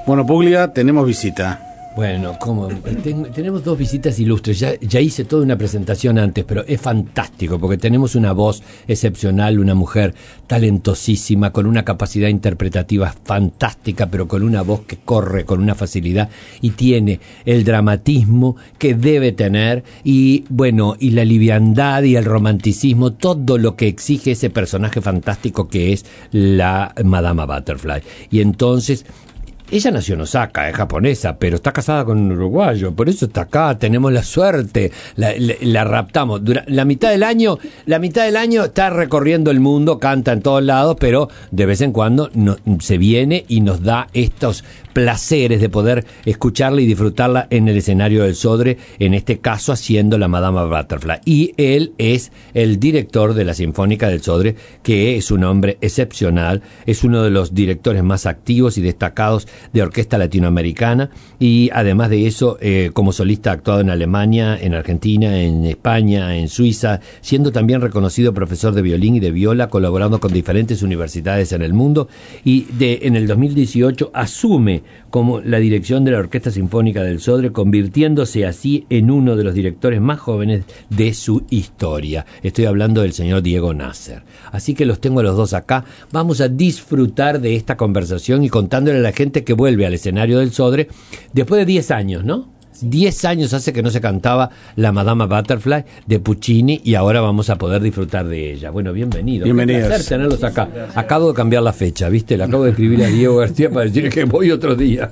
Bueno, Puglia, tenemos visita. Bueno, tenemos dos visitas ilustres. Ya hice toda una presentación antes, pero es fantástico porque tenemos una voz excepcional, una mujer talentosísima, con una capacidad interpretativa fantástica, pero con una voz que corre con una facilidad y tiene el dramatismo que debe tener y la liviandad y el romanticismo, todo lo que exige ese personaje fantástico que es la Madama Butterfly. Y entonces ella nació en Osaka, es japonesa, pero está casada con un uruguayo, por eso está acá, tenemos la suerte, la raptamos. La mitad del año está recorriendo el mundo, canta en todos lados, pero de vez en cuando se viene y nos da estos placeres de poder escucharla y disfrutarla en el escenario del Sodre, en este caso haciendo la Madama Butterfly. Y él es el director de la Sinfónica del Sodre, que es un hombre excepcional, es uno de los directores más activos y destacados de orquesta latinoamericana, y además de eso, como solista ha actuado en Alemania, en Argentina, en España, en Suiza, siendo también reconocido profesor de violín y de viola, colaborando con diferentes universidades en el mundo, y en el 2018 asume como la dirección de la Orquesta Sinfónica del Sodre, convirtiéndose así en uno de los directores más jóvenes de su historia. Estoy hablando del señor Diego Nasser. Así que los tengo a los dos acá. Vamos a disfrutar de esta conversación y contándole a la gente que vuelve al escenario del Sodre después de 10 años, ¿no? 10 años hace que no se cantaba la Madama Butterfly de Puccini y ahora vamos a poder disfrutar de ella. Bueno, bienvenidos. Bienvenidos. Qué placer tenerlos acá. Acabo de cambiar la fecha, ¿viste? Le acabo de escribir a Diego García para decir que voy otro día.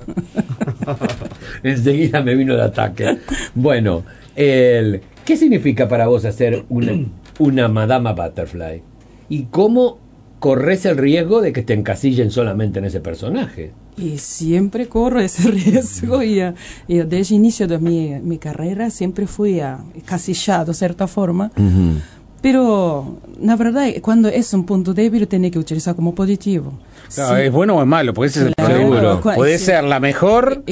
Enseguida me vino el ataque. Bueno, ¿qué significa para vos hacer una Madama Butterfly? ¿Y cómo corres el riesgo de que te encasillen solamente en ese personaje? Y siempre corro ese riesgo y desde el inicio de mi carrera siempre fui encasillado de cierta forma. Uh-huh. Pero la verdad, cuando es un punto débil, tiene que utilizar como positivo. Claro, sí. ¿Es bueno o es malo? Porque ese es el problema. Puede ser la mejor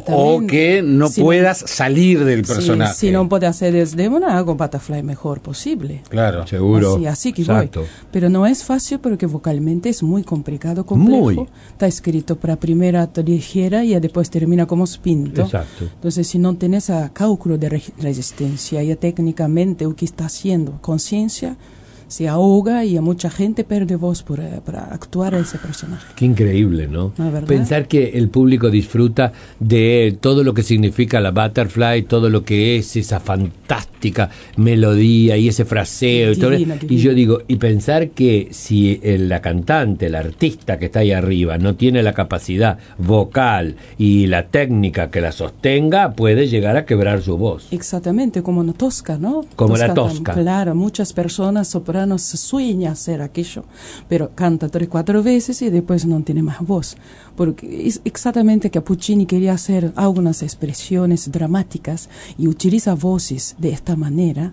o que no puedas salir del personaje. Si no puedo hacer desde hago Butterfly mejor posible. Claro, seguro. Así que exacto. Voy. Pero no es fácil porque vocalmente es muy complicado, complejo. Está escrito para primera ligera y después termina como spinto. Exacto. Entonces, si no tienes a cálculo de resistencia y técnicamente lo que está haciendo, conciencia, se ahoga y a mucha gente pierde voz para actuar a ese personaje. Qué increíble, ¿no? Pensar que el público disfruta de todo lo que significa la Butterfly, todo lo que es esa fantástica melodía y ese fraseo divina. Y yo digo, y pensar que si la cantante, el artista que está ahí arriba no tiene la capacidad vocal y la técnica que la sostenga, puede llegar a quebrar su voz. Exactamente, como una tosca, ¿no? Como la tosca. Claro, muchas personas sopranos sueñan hacer aquello, pero canta 3-4 veces y después no tiene más voz. Porque es exactamente que Puccini quería hacer algunas expresiones dramáticas y utiliza voces de esta manera.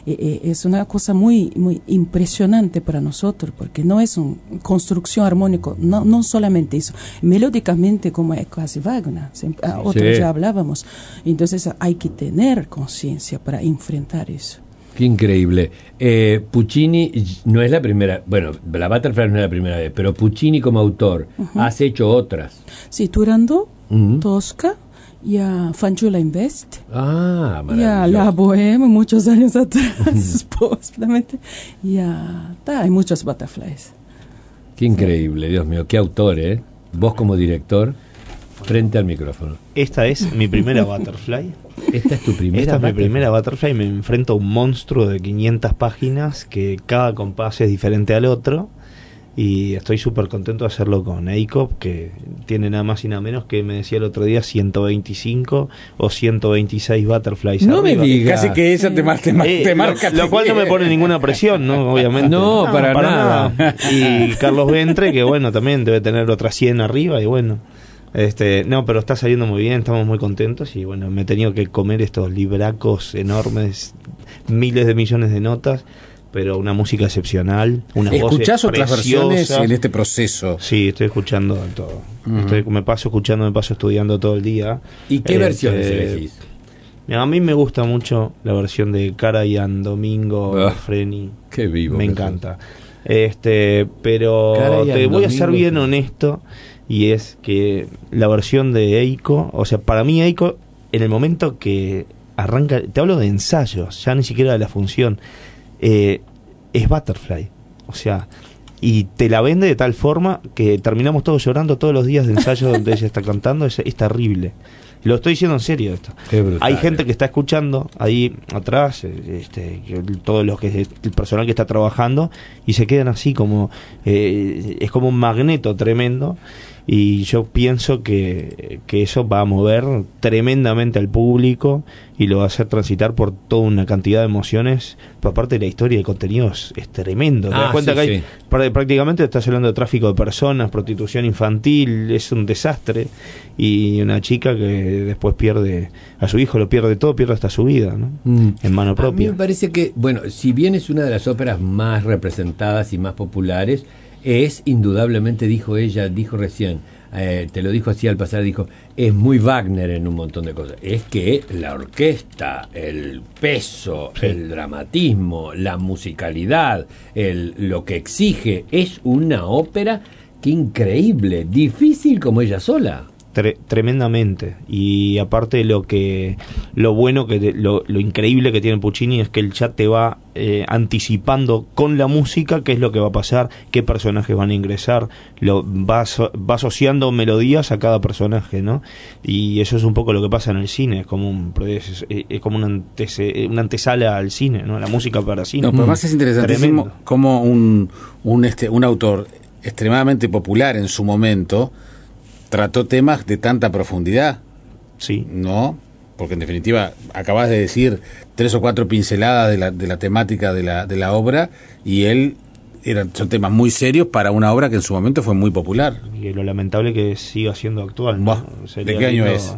Es una cosa muy, muy impresionante para nosotros, porque no es una construcción armónica, no solamente eso, melódicamente como es casi Wagner, otros ya hablábamos. Entonces hay que tener conciencia para enfrentar eso. Qué increíble. Puccini no es la primera, bueno, la Butterfly no es la primera vez, pero Puccini como autor, has hecho otras. Sí, Turandot, Tosca, y a Fanciulla in Veste, y a La Bohème muchos años atrás, postamente, y hay muchos Butterflies. Qué increíble, Dios mío, qué autor, ¿eh? Vos como director, frente al micrófono. Esta es mi primera Butterfly. ¿Esta es tu primera? Esta es mi primera Butterfly. Me enfrento a un monstruo de 500 páginas que cada compás es diferente al otro. Y estoy súper contento de hacerlo con Eikop, que tiene nada más y nada menos que, me decía el otro día, 125 o 126 Butterflies. No arriba. Me digas. Casi que esa te marca. Lo cual no me pone ninguna presión, ¿no? Obviamente. No, para nada. Y Carlos Ventre, que bueno, también debe tener otras 100 arriba y bueno. No, pero está saliendo muy bien, estamos muy contentos y bueno, me he tenido que comer estos libracos enormes, miles de millones de notas, pero una música excepcional, una voz ¿Escuchás otras versiones en este proceso? Sí, estoy escuchando todo. Me paso escuchando, me paso estudiando todo el día. ¿Y qué versiones elegís? A mí me gusta mucho la versión de Karajan, Domingo, Freni. Qué vivo. Me encanta. Pero te voy a ser bien honesto. y es que la versión de Eiko, o sea, para mí Eiko, en el momento que arranca, te hablo de ensayos, ya ni siquiera de la función, es Butterfly, o sea, y te la vende de tal forma que terminamos todos llorando todos los días de ensayo donde ella está cantando. Es terrible. Lo estoy diciendo en serio esto. Hay gente que está escuchando ahí atrás, todos los que el personal que está trabajando, y se quedan así como es como un magneto tremendo. Y yo pienso que eso va a mover tremendamente al público y lo va a hacer transitar por toda una cantidad de emociones. Pero aparte, la historia y el contenido es tremendo. Te das cuenta que prácticamente estás hablando de tráfico de personas, prostitución infantil, es un desastre. Y una chica que después pierde a su hijo, lo pierde todo, pierde hasta su vida, ¿no? En mano propia. A mí me parece que, bueno, si bien es una de las óperas más representadas y más populares, es indudablemente, dijo recién, te lo dijo así al pasar, dijo, es muy Wagner en un montón de cosas. Es que la orquesta, el peso, el dramatismo, la musicalidad, lo que exige, es una ópera que increíble, difícil como ella sola. Tremendamente. Y aparte lo bueno, lo increíble que tiene Puccini es que él ya te va anticipando con la música qué es lo que va a pasar, qué personajes van a ingresar, va asociando melodías a cada personaje, ¿no? Y eso es un poco lo que pasa en el cine, es como una antesala al cine, ¿no? La música para cine. No, pero más es interesantísimo como un autor extremadamente popular en su momento trató temas de tanta profundidad. Sí. ¿No? Porque en definitiva acabas de decir 3 o 4 pinceladas de la temática de la obra, y son temas muy serios para una obra que en su momento fue muy popular. Y lo lamentable que siga siendo actual, ¿no? ¿De qué año es?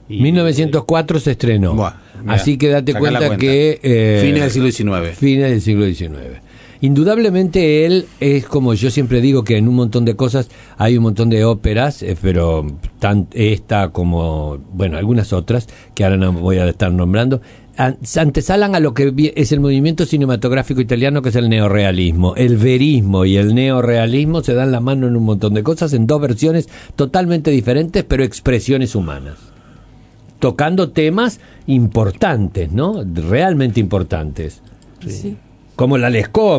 1904 se estrenó. Así que date cuenta que... fines del siglo XIX. Fines del siglo XIX. Indudablemente él es, como yo siempre digo, que en un montón de cosas hay un montón de óperas, pero esta como, bueno, algunas otras que ahora no voy a estar nombrando, antesalan a lo que es el movimiento cinematográfico italiano, que es el neorrealismo. El verismo y el neorrealismo se dan la mano en un montón de cosas, en dos versiones totalmente diferentes, pero expresiones humanas, tocando temas importantes, ¿no? Realmente importantes. Sí. Como la Lescaut,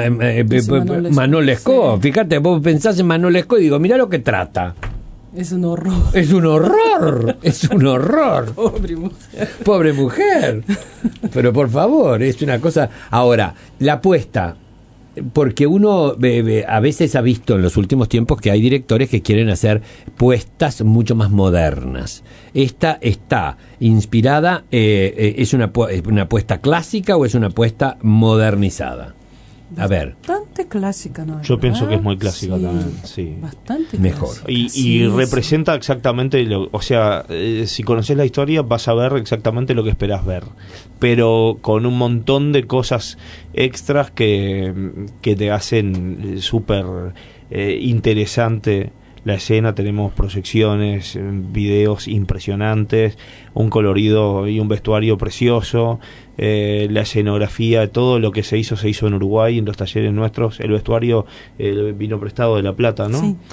Manon Lescaut. Sí. Fíjate, vos pensás en Manon Lescaut y digo, mirá lo que trata. Es un horror. Es un horror. Es un horror. Pobre mujer. Pobre mujer. Pero por favor, es una cosa... Ahora, la apuesta... Porque uno a veces ha visto en los últimos tiempos que hay directores que quieren hacer puestas mucho más modernas. Esta está inspirada, ¿es una puesta clásica o es una puesta modernizada? A ver. Bastante clásica, ¿no? Yo pienso que es muy clásica también, sí. Bastante mejor. Y representa exactamente, o sea, si conoces la historia vas a ver exactamente lo que esperás ver, pero con un montón de cosas extras que te hacen súper interesante la escena. Tenemos proyecciones, videos impresionantes, un colorido y un vestuario precioso, la escenografía, todo lo que se hizo en Uruguay, en los talleres nuestros. El vestuario vino prestado de La Plata, ¿no? Sí.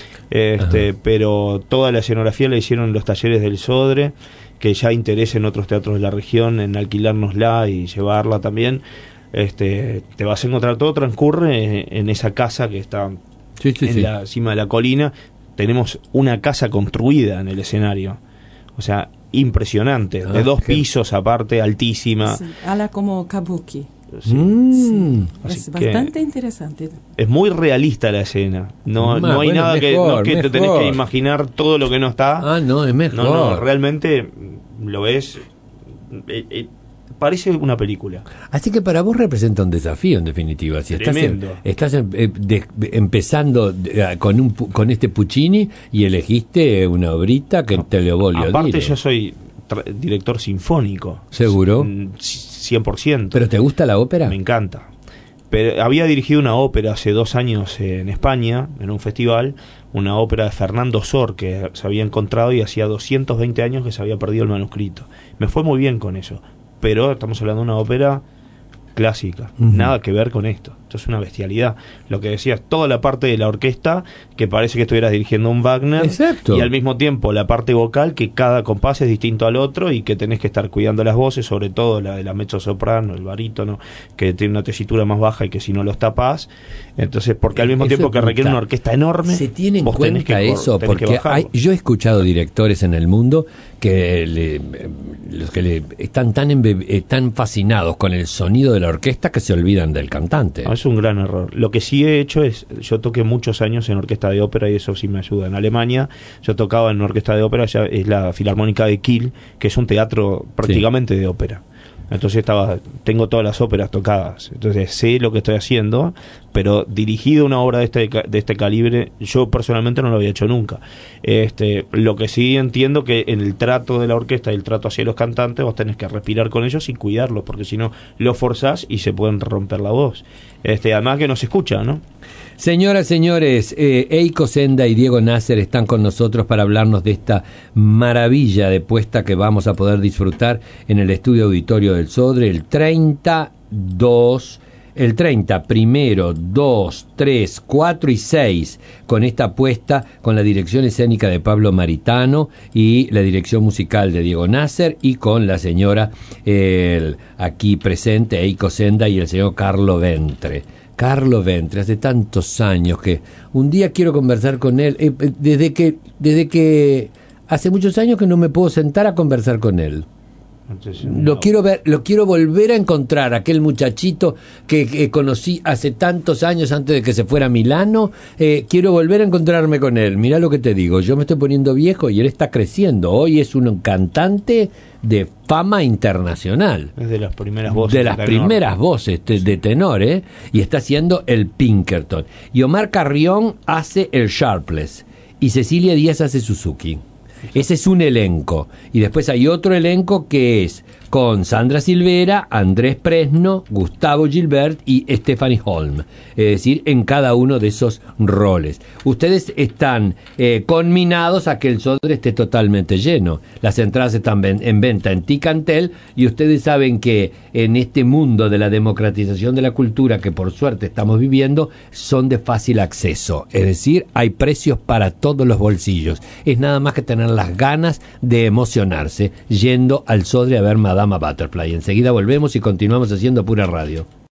Pero toda la escenografía la hicieron en los talleres del Sodre, que ya interesa en otros teatros de la región en alquilárnosla y llevarla también. Te vas a encontrar, todo transcurre en esa casa que está la cima de la colina. Tenemos una casa construida en el escenario, o sea, impresionante, de 2 pisos aparte, altísima. Sí, ala como kabuki. Sí. Sí, es bastante interesante. Es muy realista la escena. No hay nada mejor, que te tenés que imaginar todo lo que no está. No, es mejor. No, realmente lo ves. Parece una película. Así que para vos representa un desafío, en definitiva. Si estás empezando con este Puccini y elegiste una obrita que te le volvió. Aparte, yo soy director sinfónico. ¿Seguro? 100%. ¿Pero te gusta la ópera? Me encanta. Pero había dirigido una ópera hace 2 años en España, en un festival, una ópera de Fernando Sor, que se había encontrado y hacía 220 años que se había perdido el manuscrito. Me fue muy bien con eso. Pero estamos hablando de una ópera clásica, nada que ver con esto, esto es una bestialidad. Lo que decías, toda la parte de la orquesta que parece que estuvieras dirigiendo un Wagner. Exacto. Y al mismo tiempo la parte vocal, que cada compás es distinto al otro y que tenés que estar cuidando las voces, sobre todo la de la mezzosoprano, el barítono, que tiene una tesitura más baja y que si no los tapás, entonces, porque al mismo tiempo que requiere una orquesta enorme, se tiene en vos tenés cuenta eso, tenés que porque bajarlo. yo he escuchado directores en el mundo que los que están tan fascinados con el sonido de la orquesta que se olvidan del cantante. No, es un gran error. Lo que sí he hecho es, yo toqué muchos años en orquesta de ópera y eso sí me ayuda. En Alemania yo tocaba en una orquesta de ópera, ya es la Filarmónica de Kiel, que es un teatro prácticamente de ópera. Entonces tengo todas las óperas tocadas, entonces sé lo que estoy haciendo, pero dirigido una obra de este calibre, yo personalmente no lo había hecho nunca. Lo que sí entiendo que en el trato de la orquesta y el trato hacia los cantantes, vos tenés que respirar con ellos y cuidarlos, porque si no, los forzás y se pueden romper la voz. Además que no se escucha, ¿no? Señoras, señores, Eiko Senda y Diego Nasser están con nosotros para hablarnos de esta maravilla de puesta que vamos a poder disfrutar en el Estudio Auditorio del Sodre el 30, 1, 2, 3, 4 y 6, con esta puesta, con la dirección escénica de Pablo Maritano y la dirección musical de Diego Nasser y con la señora aquí presente, Eiko Senda, y el señor Carlo Ventre. Carlo Ventre, hace tantos años que un día quiero conversar con él, desde que hace muchos años que no me puedo sentar a conversar con él. Lo quiero volver a encontrar, aquel muchachito que conocí hace tantos años antes de que se fuera a Milano. Quiero volver a encontrarme con él. Mirá lo que te digo, yo me estoy poniendo viejo y él está creciendo. Hoy es un cantante de fama internacional. Es de las primeras voces. De las primeras voces de tenor, y está haciendo el Pinkerton. Y Omar Carrión hace el Sharpless. Y Cecilia Díaz hace Suzuki. Ese es un elenco. Y después hay otro elenco que es con Sandra Silvera, Andrés Presno, Gustavo Gilbert y Stephanie Holm. Es decir, en cada uno de esos roles. Ustedes están conminados a que el Sodre esté totalmente lleno. Las entradas están en venta en Ticantel y ustedes saben que en este mundo de la democratización de la cultura que por suerte estamos viviendo, son de fácil acceso. Es decir, hay precios para todos los bolsillos. Es nada más que tener las ganas de emocionarse yendo al Sodre a ver Madama Butterfly. Enseguida volvemos y continuamos haciendo Pura Radio.